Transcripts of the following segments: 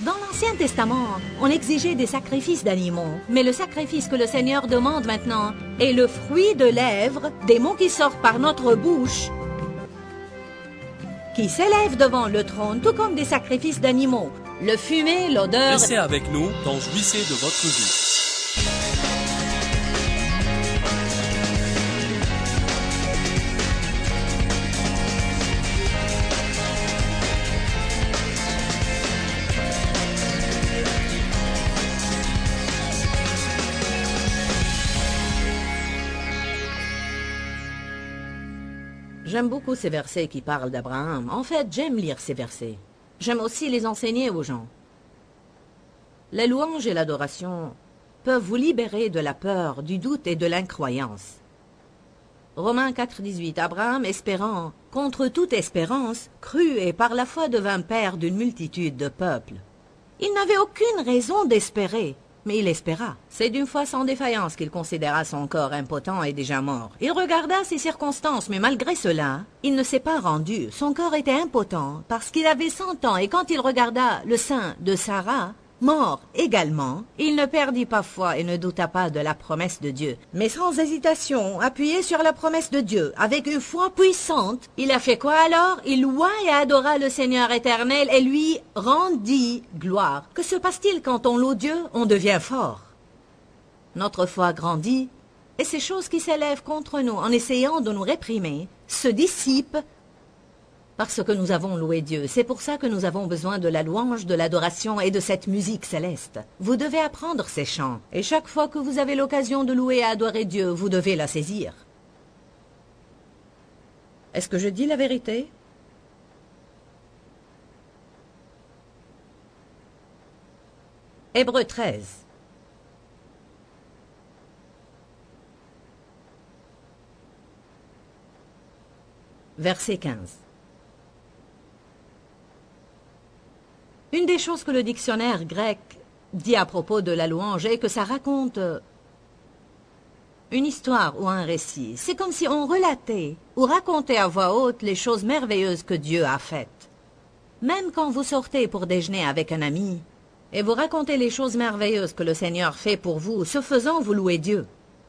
Dans l'Ancien Testament, on exigeait des sacrifices d'animaux, mais le sacrifice que le Seigneur demande maintenant est le fruit de lèvres, des mots qui sortent par notre bouche, qui s'élèvent devant le trône, tout comme des sacrifices d'animaux. Le fumet, l'odeur... Restez avec nous dans Jouissez de votre vie. J'aime beaucoup ces versets qui parlent d'Abraham. En fait, j'aime lire ces versets. J'aime aussi les enseigner aux gens. La louange et l'adoration peuvent vous libérer de la peur, du doute et de l'incroyance. Romains 4, 18. Abraham, espérant, contre toute espérance, crut et par la foi devint père d'une multitude de peuples. Il n'avait aucune raison d'espérer, mais il espéra. C'est d'une foi sans défaillance qu'il considéra son corps impotent et déjà mort. Il regarda ses circonstances, mais malgré cela, il ne s'est pas rendu. Son corps était impotent parce qu'il avait 100 ans, et quand il regarda le sein de Sarah, mort également, il ne perdit pas foi et ne douta pas de la promesse de Dieu. Mais sans hésitation, appuyé sur la promesse de Dieu, avec une foi puissante, il a fait quoi alors? Il loua et adora le Seigneur éternel et lui rendit gloire. Que se passe-t-il quand on loue Dieu? On devient fort. Notre foi grandit et ces choses qui s'élèvent contre nous en essayant de nous réprimer se dissipent parce que nous avons loué Dieu. C'est pour ça que nous avons besoin de la louange, de l'adoration et de cette musique céleste. Vous devez apprendre ces chants. Et chaque fois que vous avez l'occasion de louer et adorer Dieu, vous devez la saisir. Est-ce que je dis la vérité? Hébreux 13. Verset 15. Une des choses que le dictionnaire grec dit à propos de la louange est que ça raconte une histoire ou un récit. C'est comme si on relatait ou racontait à voix haute les choses merveilleuses que Dieu a faites. Même quand vous sortez pour déjeuner avec un ami et vous racontez les choses merveilleuses que le Seigneur fait pour vous, ce faisant, vous louez Dieu.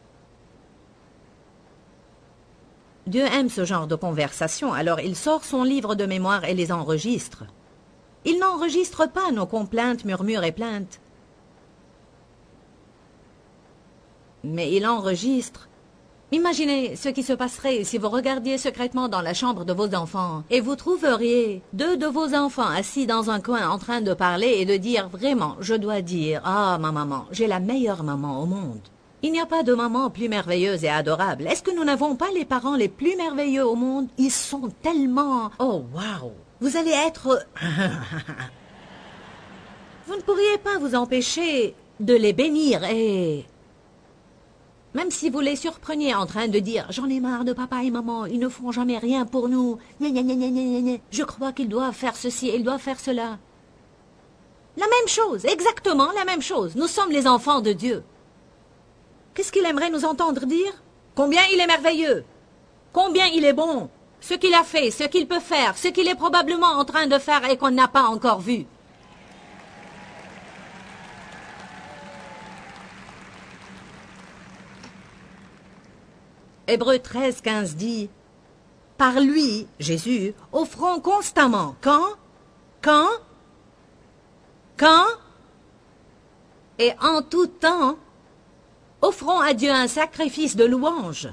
Dieu aime ce genre de conversation, alors il sort son livre de mémoire et les enregistre. Il n'enregistre pas nos complaintes, murmures et plaintes. Mais il enregistre. Imaginez ce qui se passerait si vous regardiez secrètement dans la chambre de vos enfants et vous trouveriez 2 de vos enfants assis dans un coin en train de parler et de dire vraiment, je dois dire, ah ma maman, j'ai la meilleure maman au monde. Il n'y a pas de maman plus merveilleuse et adorable. Est-ce que nous n'avons pas les parents les plus merveilleux au monde? Ils sont tellement... Oh, waouh! Vous allez être... Vous ne pourriez pas vous empêcher de les bénir et... Même si vous les surpreniez en train de dire « J'en ai marre de papa et maman, ils ne font jamais rien pour nous. Je crois qu'ils doivent faire ceci et ils doivent faire cela. » La même chose, exactement la même chose. Nous sommes les enfants de Dieu. Qu'est-ce qu'il aimerait nous entendre dire? Combien il est merveilleux, combien il est bon, ce qu'il a fait, ce qu'il peut faire, ce qu'il est probablement en train de faire et qu'on n'a pas encore vu. Hébreux 13, 15 dit « Par lui, Jésus, offrons constamment. » Quand et en tout temps, offrons à Dieu un sacrifice de louange.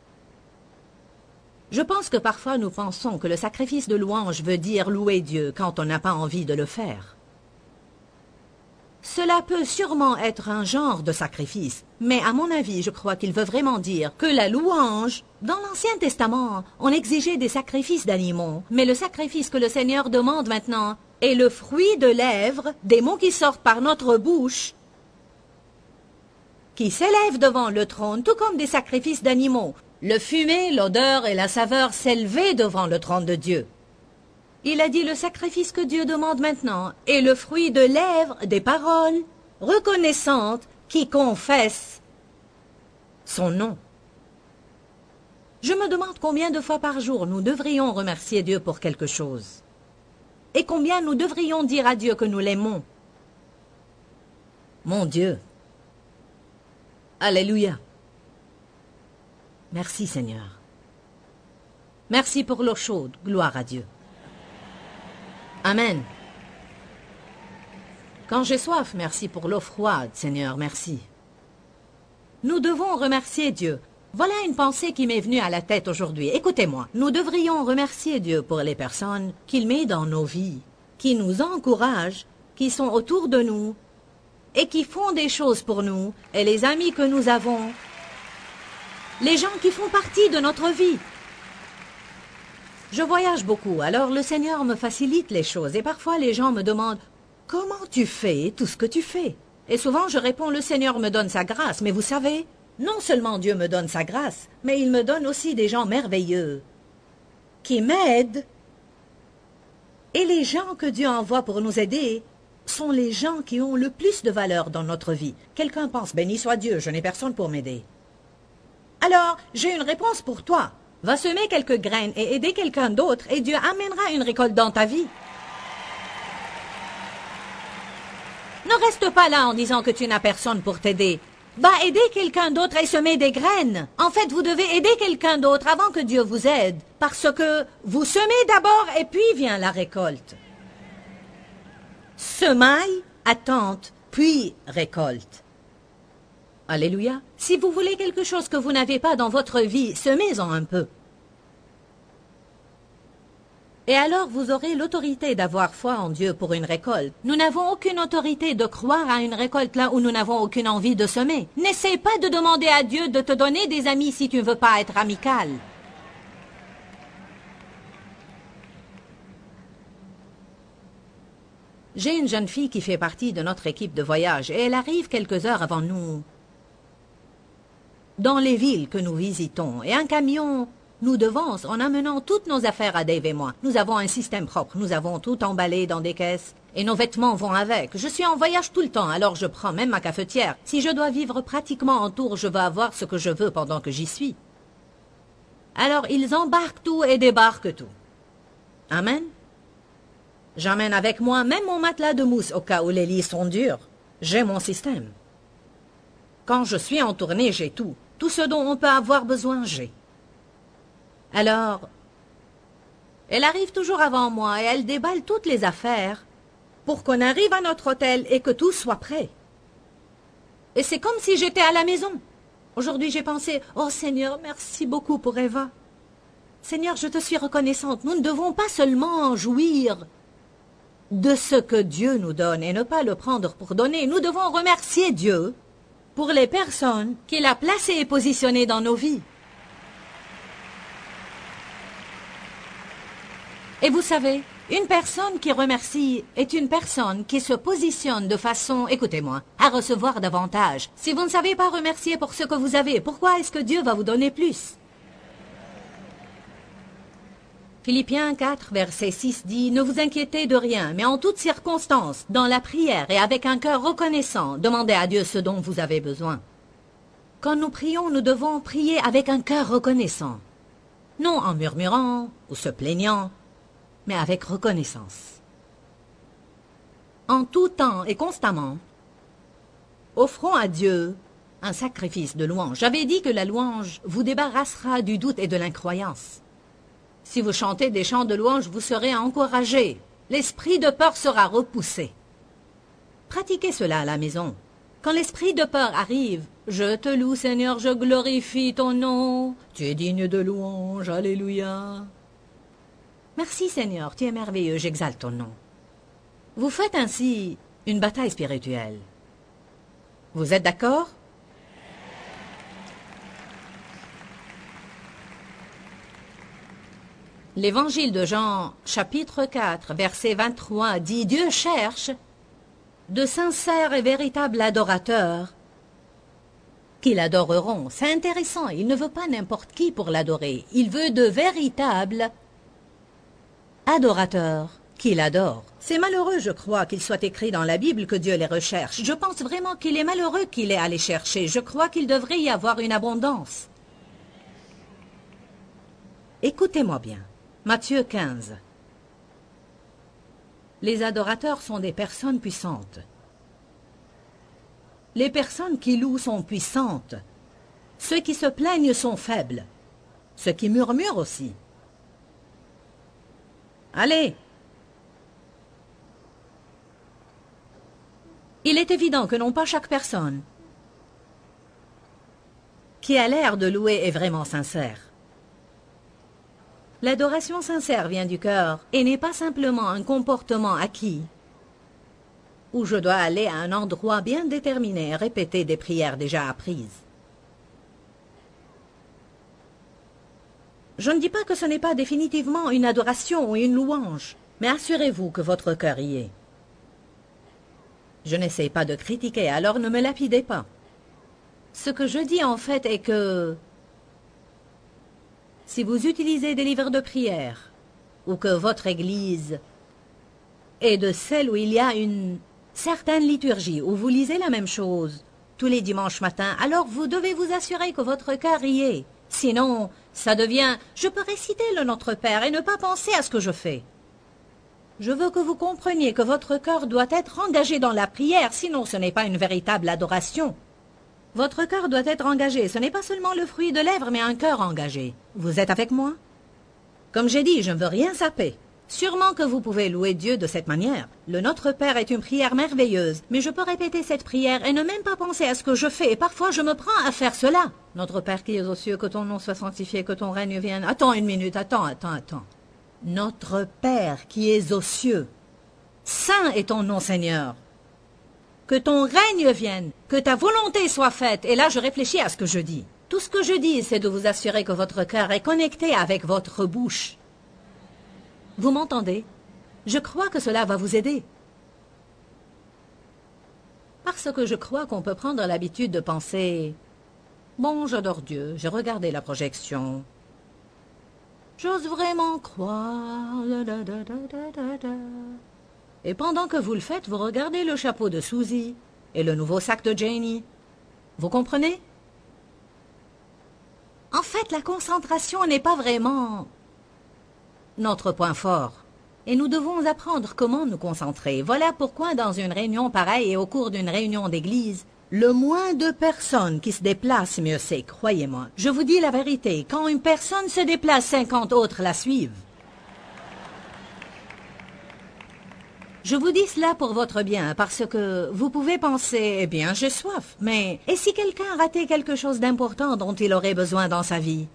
Je pense que parfois nous pensons que le sacrifice de louange veut dire louer Dieu quand on n'a pas envie de le faire. Cela peut sûrement être un genre de sacrifice, mais à mon avis, je crois qu'il veut vraiment dire que la louange, dans l'Ancien Testament, on exigeait des sacrifices d'animaux, mais le sacrifice que le Seigneur demande maintenant est le fruit de lèvres, des mots qui sortent par notre bouche, qui s'élèvent devant le trône, tout comme des sacrifices d'animaux. Le fumet, l'odeur et la saveur s'élevaient devant le trône de Dieu. Il a dit le sacrifice que Dieu demande maintenant est le fruit de lèvres, des paroles reconnaissantes qui confessent son nom. Je me demande combien de fois par jour nous devrions remercier Dieu pour quelque chose. Et combien nous devrions dire à Dieu que nous l'aimons. Mon Dieu. Alléluia. Merci Seigneur. Merci pour l'eau chaude, gloire à Dieu. Amen. Quand j'ai soif, merci pour l'eau froide, Seigneur, merci. Nous devons remercier Dieu. Voilà une pensée qui m'est venue à la tête aujourd'hui. Écoutez-moi, nous devrions remercier Dieu pour les personnes qu'il met dans nos vies, qui nous encouragent, qui sont autour de nous et qui font des choses pour nous, et les amis que nous avons, les gens qui font partie de notre vie. Je voyage beaucoup, alors le Seigneur me facilite les choses et parfois les gens me demandent « Comment tu fais tout ce que tu fais ?» Et souvent je réponds « Le Seigneur me donne sa grâce, mais vous savez, non seulement Dieu me donne sa grâce, mais il me donne aussi des gens merveilleux qui m'aident. Et les gens que Dieu envoie pour nous aider sont les gens qui ont le plus de valeur dans notre vie. Quelqu'un pense « Béni soit Dieu, je n'ai personne pour m'aider. » Alors, j'ai une réponse pour toi. Va semer quelques graines et aider quelqu'un d'autre et Dieu amènera une récolte dans ta vie. Ne reste pas là en disant que tu n'as personne pour t'aider. Va aider quelqu'un d'autre et semer des graines. En fait, vous devez aider quelqu'un d'autre avant que Dieu vous aide, parce que vous semez d'abord et puis vient la récolte. Semaille, attente, puis récolte. Alléluia. Si vous voulez quelque chose que vous n'avez pas dans votre vie, semez-en un peu. Et alors vous aurez l'autorité d'avoir foi en Dieu pour une récolte. Nous n'avons aucune autorité de croire à une récolte là où nous n'avons aucune envie de semer. N'essaie pas de demander à Dieu de te donner des amis si tu ne veux pas être amical. J'ai une jeune fille qui fait partie de notre équipe de voyage et elle arrive quelques heures avant nous dans les villes que nous visitons, et un camion nous devance en amenant toutes nos affaires à Dave et moi. Nous avons un système propre, nous avons tout emballé dans des caisses, et nos vêtements vont avec. Je suis en voyage tout le temps, alors je prends même ma cafetière. Si je dois vivre pratiquement en tour, je vais avoir ce que je veux pendant que j'y suis. Alors ils embarquent tout et débarquent tout. Amen. J'emmène avec moi même mon matelas de mousse au cas où les lits sont durs. J'ai mon système. Quand je suis en tournée, j'ai tout. Tout ce dont on peut avoir besoin, j'ai. Alors, elle arrive toujours avant moi et elle déballe toutes les affaires pour qu'on arrive à notre hôtel et que tout soit prêt. Et c'est comme si j'étais à la maison. Aujourd'hui, j'ai pensé, « Oh Seigneur, merci beaucoup pour Eva. Seigneur, je te suis reconnaissante. Nous ne devons pas seulement jouir de ce que Dieu nous donne et ne pas le prendre pour donner. Nous devons remercier Dieu pour les personnes qu'il a placées et positionnées dans nos vies. Et vous savez, une personne qui remercie est une personne qui se positionne de façon, écoutez-moi, à recevoir davantage. Si vous ne savez pas remercier pour ce que vous avez, pourquoi est-ce que Dieu va vous donner plus? Philippiens 4, verset 6 dit « Ne vous inquiétez de rien, mais en toutes circonstances, dans la prière et avec un cœur reconnaissant, demandez à Dieu ce dont vous avez besoin. » Quand nous prions, nous devons prier avec un cœur reconnaissant. Non en murmurant ou se plaignant, mais avec reconnaissance. En tout temps et constamment, offrons à Dieu un sacrifice de louange. J'avais dit que la louange vous débarrassera du doute et de l'incroyance. Si vous chantez des chants de louange, vous serez encouragé. L'esprit de peur sera repoussé. Pratiquez cela à la maison. Quand l'esprit de peur arrive, « Je te loue, Seigneur, je glorifie ton nom. Tu es digne de louange, alléluia. » Merci, Seigneur, tu es merveilleux, j'exalte ton nom. Vous faites ainsi une bataille spirituelle. Vous êtes d'accord? L'évangile de Jean, chapitre 4, verset 23, dit « Dieu cherche de sincères et véritables adorateurs qui l'adoreront. » C'est intéressant, il ne veut pas n'importe qui pour l'adorer. Il veut de véritables adorateurs qui l'adorent. C'est malheureux, je crois, qu'il soit écrit dans la Bible que Dieu les recherche. Je pense vraiment qu'il est malheureux qu'il ait à les chercher. Je crois qu'il devrait y avoir une abondance. Écoutez-moi bien. Matthieu 15. Les adorateurs sont des personnes puissantes. Les personnes qui louent sont puissantes. Ceux qui se plaignent sont faibles. Ceux qui murmurent aussi. Allez. Il est évident que non pas chaque personne qui a l'air de louer est vraiment sincère. L'adoration sincère vient du cœur et n'est pas simplement un comportement acquis où je dois aller à un endroit bien déterminé et répéter des prières déjà apprises. Je ne dis pas que ce n'est pas définitivement une adoration ou une louange, mais assurez-vous que votre cœur y est. Je n'essaie pas de critiquer, alors ne me lapidez pas. Ce que je dis en fait est que si vous utilisez des livres de prière ou que votre église est de celle où il y a une certaine liturgie, où vous lisez la même chose tous les dimanches matins, alors vous devez vous assurer que votre cœur y est. Sinon, ça devient « je peux réciter le Notre Père et ne pas penser à ce que je fais ». Je veux que vous compreniez que votre cœur doit être engagé dans la prière, sinon ce n'est pas une véritable adoration. Votre cœur doit être engagé, ce n'est pas seulement le fruit de lèvres, mais un cœur engagé. Vous êtes avec moi? Comme j'ai dit, je ne veux rien saper. Sûrement que vous pouvez louer Dieu de cette manière. Le Notre Père est une prière merveilleuse, mais je peux répéter cette prière et ne même pas penser à ce que je fais, et parfois je me prends à faire cela. Notre Père qui es aux cieux, que ton nom soit sanctifié, que ton règne vienne... Attends une minute, attends. Notre Père qui es aux cieux, saint est ton nom, Seigneur. Que ton règne vienne, que ta volonté soit faite. Et là, je réfléchis à ce que je dis. Tout ce que je dis, c'est de vous assurer que votre cœur est connecté avec votre bouche. Vous m'entendez? Je crois que cela va vous aider. Parce que je crois qu'on peut prendre l'habitude de penser « Bon, j'adore Dieu, j'ai regardé la projection. J'ose vraiment croire... » Et pendant que vous le faites, vous regardez le chapeau de Suzy et le nouveau sac de Janie. Vous comprenez? En fait, la concentration n'est pas vraiment notre point fort. Et nous devons apprendre comment nous concentrer. Voilà pourquoi dans une réunion pareille et au cours d'une réunion d'église, le moins de personnes qui se déplacent, mieux c'est, croyez-moi. Je vous dis la vérité, quand une personne se déplace, 50 autres la suivent. Je vous dis cela pour votre bien, parce que vous pouvez penser, eh bien, j'ai soif, mais et si quelqu'un ratait quelque chose d'important dont il aurait besoin dans sa vie?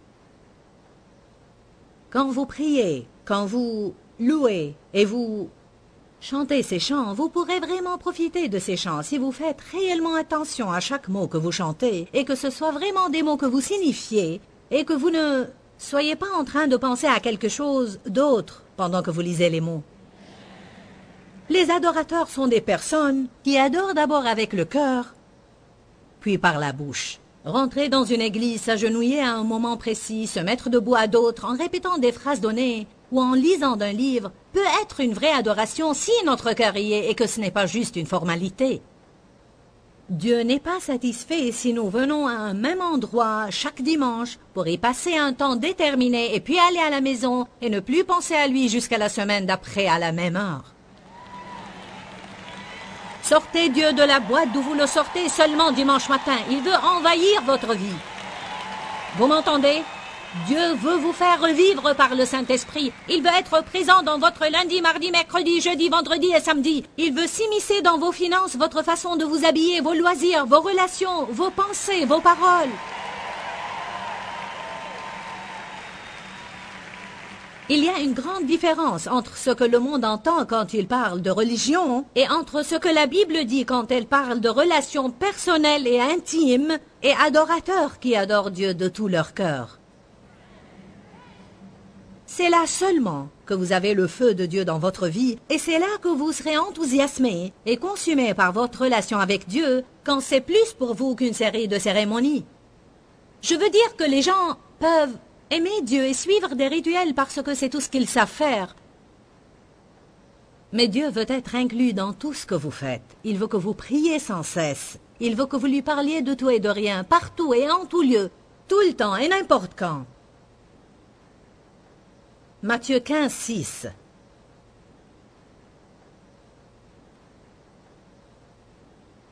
Quand vous priez, quand vous louez et vous chantez ces chants, vous pourrez vraiment profiter de ces chants si vous faites réellement attention à chaque mot que vous chantez et que ce soit vraiment des mots que vous signifiez et que vous ne soyez pas en train de penser à quelque chose d'autre pendant que vous lisez les mots. Les adorateurs sont des personnes qui adorent d'abord avec le cœur, puis par la bouche. Rentrer dans une église, s'agenouiller à un moment précis, se mettre debout à d'autres en répétant des phrases données ou en lisant d'un livre peut être une vraie adoration si notre cœur y est et que ce n'est pas juste une formalité. Dieu n'est pas satisfait si nous venons à un même endroit chaque dimanche pour y passer un temps déterminé et puis aller à la maison et ne plus penser à lui jusqu'à la semaine d'après à la même heure. Sortez Dieu de la boîte d'où vous le sortez seulement dimanche matin. Il veut envahir votre vie. Vous m'entendez? Dieu veut vous faire revivre par le Saint-Esprit. Il veut être présent dans votre lundi, mardi, mercredi, jeudi, vendredi et samedi. Il veut s'immiscer dans vos finances, votre façon de vous habiller, vos loisirs, vos relations, vos pensées, vos paroles. Il y a une grande différence entre ce que le monde entend quand il parle de religion et entre ce que la Bible dit quand elle parle de relations personnelles et intimes et adorateurs qui adorent Dieu de tout leur cœur. C'est là seulement que vous avez le feu de Dieu dans votre vie et c'est là que vous serez enthousiasmé et consumé par votre relation avec Dieu quand c'est plus pour vous qu'une série de cérémonies. Je veux dire que les gens peuvent aimer Dieu et suivre des rituels parce que c'est tout ce qu'ils savent faire. Mais Dieu veut être inclus dans tout ce que vous faites. Il veut que vous priez sans cesse. Il veut que vous lui parliez de tout et de rien, partout et en tout lieu, tout le temps et n'importe quand. Matthieu 15, 6.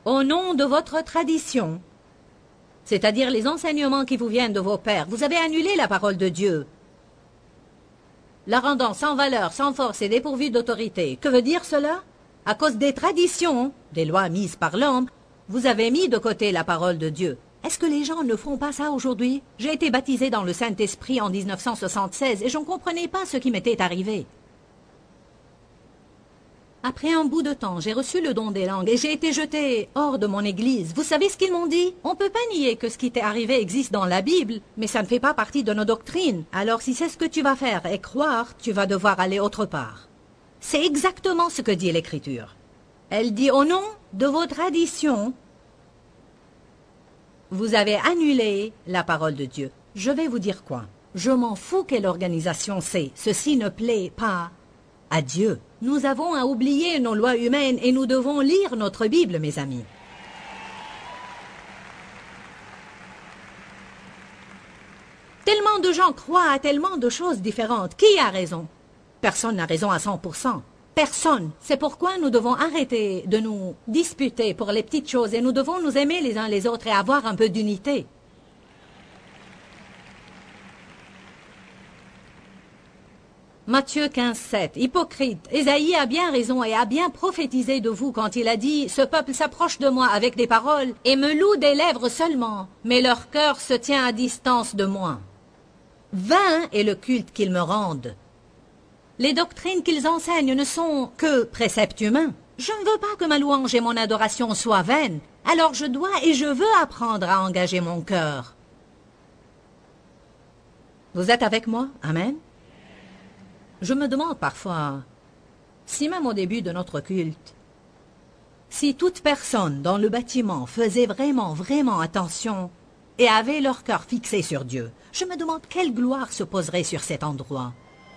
au nom de votre tradition, c'est-à-dire les enseignements qui vous viennent de vos pères, vous avez annulé la parole de Dieu, la rendant sans valeur, sans force et dépourvue d'autorité. Que veut dire cela? À cause des traditions, des lois mises par l'homme, vous avez mis de côté la parole de Dieu. Est-ce que les gens ne font pas ça aujourd'hui? J'ai été baptisé dans le Saint-Esprit en 1976 et je ne comprenais pas ce qui m'était arrivé. Après un bout de temps, j'ai reçu le don des langues et j'ai été jeté hors de mon église. Vous savez ce qu'ils m'ont dit? On ne peut pas nier que ce qui t'est arrivé existe dans la Bible, mais ça ne fait pas partie de nos doctrines. Alors si c'est ce que tu vas faire et croire, tu vas devoir aller autre part. C'est exactement ce que dit l'Écriture. Elle dit au nom de vos traditions, vous avez annulé la parole de Dieu. Je vais vous dire quoi? Je m'en fous quelle organisation c'est. Ceci ne plaît pas à Dieu. Nous avons à oublier nos lois humaines et nous devons lire notre Bible, mes amis. Tellement de gens croient à tellement de choses différentes. Qui a raison? Personne n'a raison à 100%. Personne. C'est pourquoi nous devons arrêter de nous disputer pour les petites choses et nous devons nous aimer les uns les autres et avoir un peu d'unité. Matthieu 15:7. Hypocrite, Ésaïe a bien raison et a bien prophétisé de vous quand il a dit « Ce peuple s'approche de moi avec des paroles et me loue des lèvres seulement, mais leur cœur se tient à distance de moi. Vain est le culte qu'ils me rendent. Les doctrines qu'ils enseignent ne sont que préceptes humains. Je ne veux pas que ma louange et mon adoration soient vaines, alors je dois et je veux apprendre à engager mon cœur. » Vous êtes avec moi? Amen. Je me demande parfois, si même au début de notre culte, si toute personne dans le bâtiment faisait vraiment attention et avait leur cœur fixé sur Dieu, je me demande quelle gloire se poserait sur cet endroit.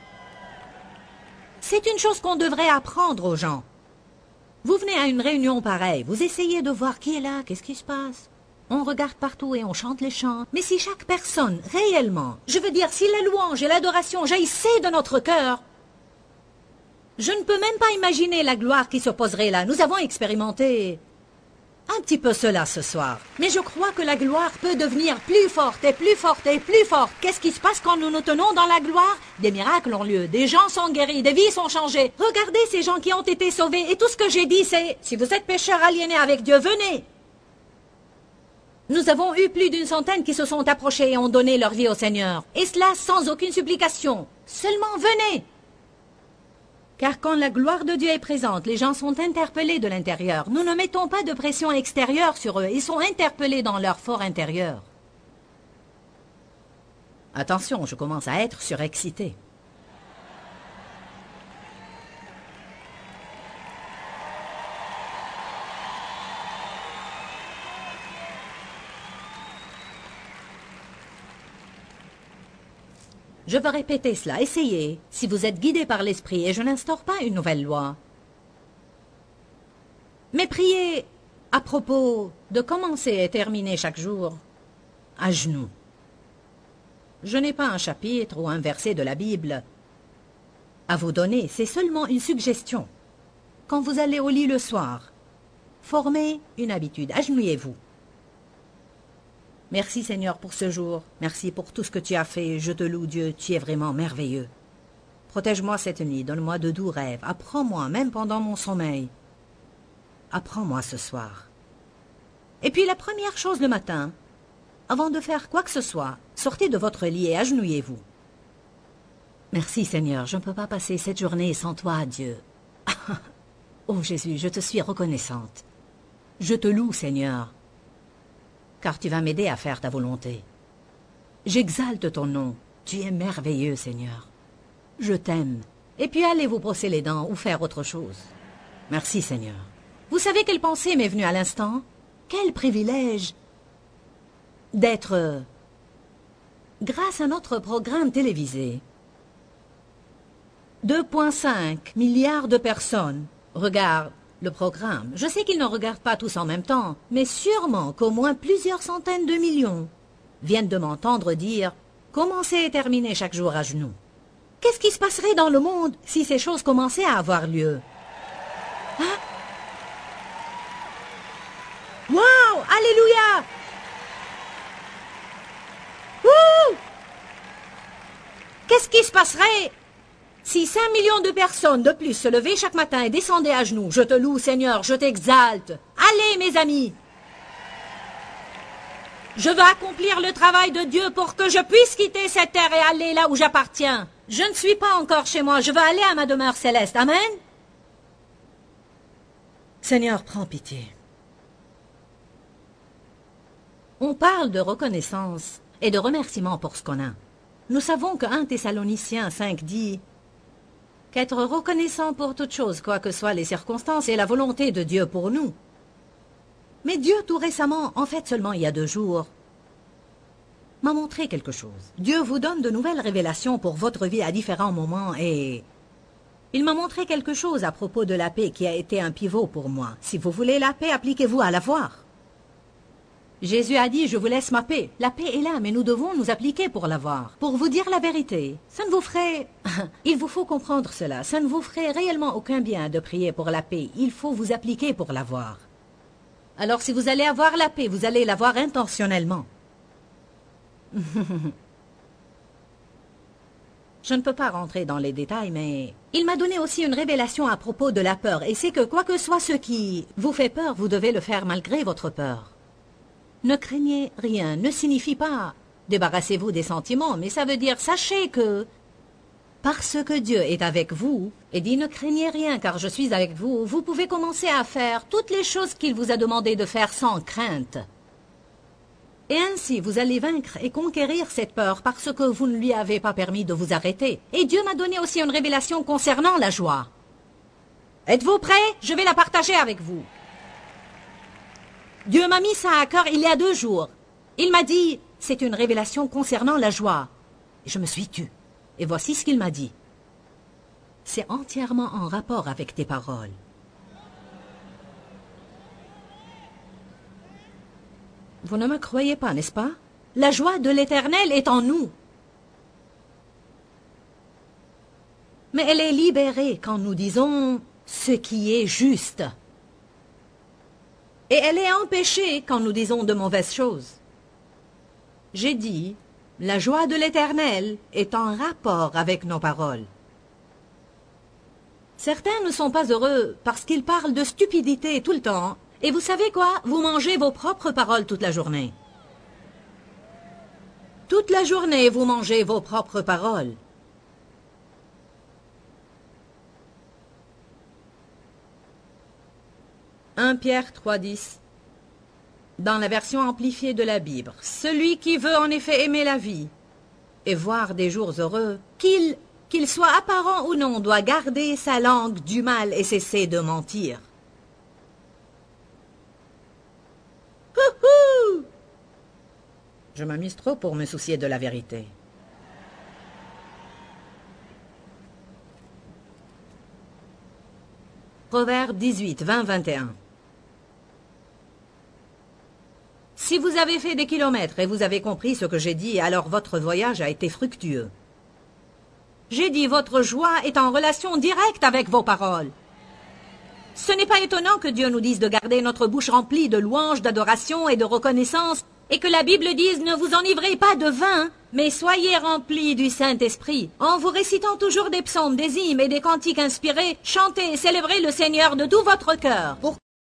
C'est une chose qu'on devrait apprendre aux gens. Vous venez à une réunion pareille, vous essayez de voir qui est là, qu'est-ce qui se passe. On regarde partout et on chante les chants. Mais si chaque personne, réellement, je veux dire, si la louange et l'adoration jaillissaient de notre cœur, je ne peux même pas imaginer la gloire qui se poserait là. Nous avons expérimenté un petit peu cela ce soir. Mais je crois que la gloire peut devenir plus forte et plus forte et plus forte. Qu'est-ce qui se passe quand nous nous tenons dans la gloire? Des miracles ont lieu, des gens sont guéris, des vies sont changées. Regardez ces gens qui ont été sauvés. Et tout ce que j'ai dit, c'est, si vous êtes pécheurs aliénés avec Dieu, venez. Nous avons eu plus d'une centaine qui se sont approchés et ont donné leur vie au Seigneur. Et cela sans aucune supplication. Seulement venez. Car quand la gloire de Dieu est présente, les gens sont interpellés de l'intérieur. Nous ne mettons pas de pression extérieure sur eux. Ils sont interpellés dans leur fort intérieur. Attention, je commence à être surexcité. Je veux répéter cela. Essayez, si vous êtes guidé par l'Esprit, et je n'instaure pas une nouvelle loi. Mais priez à propos de commencer et terminer chaque jour à genoux. Je n'ai pas un chapitre ou un verset de la Bible à vous donner, c'est seulement une suggestion. Quand vous allez au lit le soir, formez une habitude, agenouillez-vous. Merci Seigneur pour ce jour, merci pour tout ce que tu as fait, je te loue Dieu, tu es vraiment merveilleux. Protège-moi cette nuit, donne-moi de doux rêves, apprends-moi même pendant mon sommeil. Apprends-moi ce soir. Et puis la première chose le matin, avant de faire quoi que ce soit, sortez de votre lit et agenouillez-vous. Merci Seigneur, je ne peux pas passer cette journée sans toi, Dieu. Oh Jésus, je te suis reconnaissante. Je te loue Seigneur, car tu vas m'aider à faire ta volonté. J'exalte ton nom, tu es merveilleux Seigneur. Je t'aime. Et puis allez vous brosser les dents ou faire autre chose. Merci Seigneur. Vous savez quelle pensée m'est venue à l'instant? Quel privilège d'être, grâce à notre programme télévisé, 2,5 milliards de personnes regardent le programme. Je sais qu'ils ne regardent pas tous en même temps, mais sûrement qu'au moins plusieurs centaines de millions viennent de m'entendre dire « Commencez et terminez chaque jour à genoux ». Qu'est-ce qui se passerait dans le monde si ces choses commençaient à avoir lieu? Hein? qui se passerait si 5 millions de personnes de plus se levaient chaque matin et descendaient à genoux? Je te loue, Seigneur, je t'exalte. Allez, mes amis. Je veux accomplir le travail de Dieu pour que je puisse quitter cette terre et aller là où j'appartiens. Je ne suis pas encore chez moi, je veux aller à ma demeure céleste. Amen. Seigneur, prends pitié. On parle de reconnaissance et de remerciement pour ce qu'on a. Nous savons que 1 Thessaloniciens 5 dit qu'être reconnaissant pour toute chose, quoi que soient les circonstances, est la volonté de Dieu pour nous. Mais Dieu, tout récemment, en fait seulement il y a 2 jours, m'a montré quelque chose. Dieu vous donne de nouvelles révélations pour votre vie à différents moments et il m'a montré quelque chose à propos de la paix qui a été un pivot pour moi. Si vous voulez la paix, appliquez-vous à l'avoir. Jésus a dit, je vous laisse ma paix. La paix est là, mais nous devons nous appliquer pour l'avoir. Pour vous dire la vérité, ça ne vous ferait... Il vous faut comprendre cela. Ça ne vous ferait réellement aucun bien de prier pour la paix. Il faut vous appliquer pour l'avoir. Alors si vous allez avoir la paix, vous allez l'avoir intentionnellement. Je ne peux pas rentrer dans les détails, mais il m'a donné aussi une révélation à propos de la peur. Et c'est que quoi que soit ce qui vous fait peur, vous devez le faire malgré votre peur. Ne craignez rien ne signifie pas débarrassez-vous des sentiments, mais ça veut dire sachez que parce que Dieu est avec vous et dit ne craignez rien car je suis avec vous, vous pouvez commencer à faire toutes les choses qu'il vous a demandé de faire sans crainte. Et ainsi vous allez vaincre et conquérir cette peur parce que vous ne lui avez pas permis de vous arrêter. Et Dieu m'a donné aussi une révélation concernant la joie. Êtes-vous prêts? Je vais la partager avec vous. Dieu m'a mis ça à cœur il y a 2 jours. Il m'a dit, c'est une révélation concernant la joie. Et je me suis tue. Et voici ce qu'il m'a dit. C'est entièrement en rapport avec tes paroles. Vous ne me croyez pas, n'est-ce pas? La joie de l'Éternel est en nous. Mais elle est libérée quand nous disons ce qui est juste. Et elle est empêchée quand nous disons de mauvaises choses. J'ai dit, la joie de l'Éternel est en rapport avec nos paroles. Certains ne sont pas heureux parce qu'ils parlent de stupidité tout le temps. Et vous savez quoi? Vous mangez vos propres paroles toute la journée. Toute la journée, vous mangez vos propres paroles. « 1 Pierre 3,10 » Dans la version amplifiée de la Bible, « Celui qui veut en effet aimer la vie et voir des jours heureux, qu'il soit apparent ou non, doit garder sa langue du mal et cesser de mentir. » Houhou! Je m'amuse trop pour me soucier de la vérité. Proverbe 18, 20, 21. Si vous avez fait des kilomètres et vous avez compris ce que j'ai dit, alors votre voyage a été fructueux. J'ai dit votre joie est en relation directe avec vos paroles. Ce n'est pas étonnant que Dieu nous dise de garder notre bouche remplie de louanges, d'adoration et de reconnaissance, et que la Bible dise ne vous enivrez pas de vin, mais soyez remplis du Saint-Esprit. En vous récitant toujours des psaumes, des hymnes et des cantiques inspirés, chantez et célébrez le Seigneur de tout votre cœur.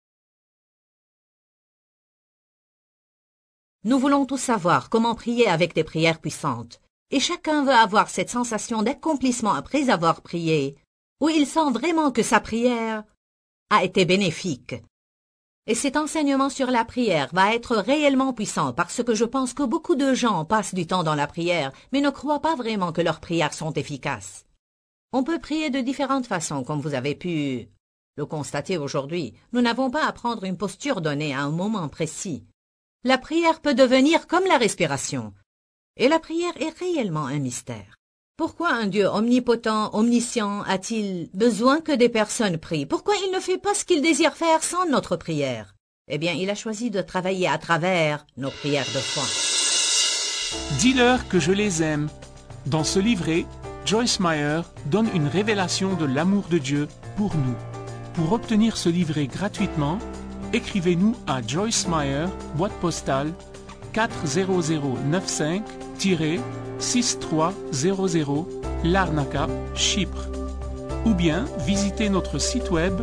Nous voulons tous savoir comment prier avec des prières puissantes. Et chacun veut avoir cette sensation d'accomplissement après avoir prié, où il sent vraiment que sa prière a été bénéfique. Et cet enseignement sur la prière va être réellement puissant parce que je pense que beaucoup de gens passent du temps dans la prière, mais ne croient pas vraiment que leurs prières sont efficaces. On peut prier de différentes façons, comme vous avez pu le constater aujourd'hui. Nous n'avons pas à prendre une posture donnée à un moment précis. La prière peut devenir comme la respiration. Et la prière est réellement un mystère. Pourquoi un Dieu omnipotent, omniscient, a-t-il besoin que des personnes prient? Pourquoi il ne fait pas ce qu'il désire faire sans notre prière? Eh bien, il a choisi de travailler à travers nos prières de foi. Dis-leur que je les aime. Dans ce livret, Joyce Meyer donne une révélation de l'amour de Dieu pour nous. Pour obtenir ce livret gratuitement, écrivez-nous à Joyce Meyer, boîte postale 40095-6300 Larnaca, Chypre. Ou bien visitez notre site web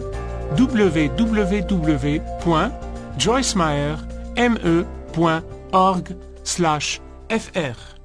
www.joycemeyer.org/fr.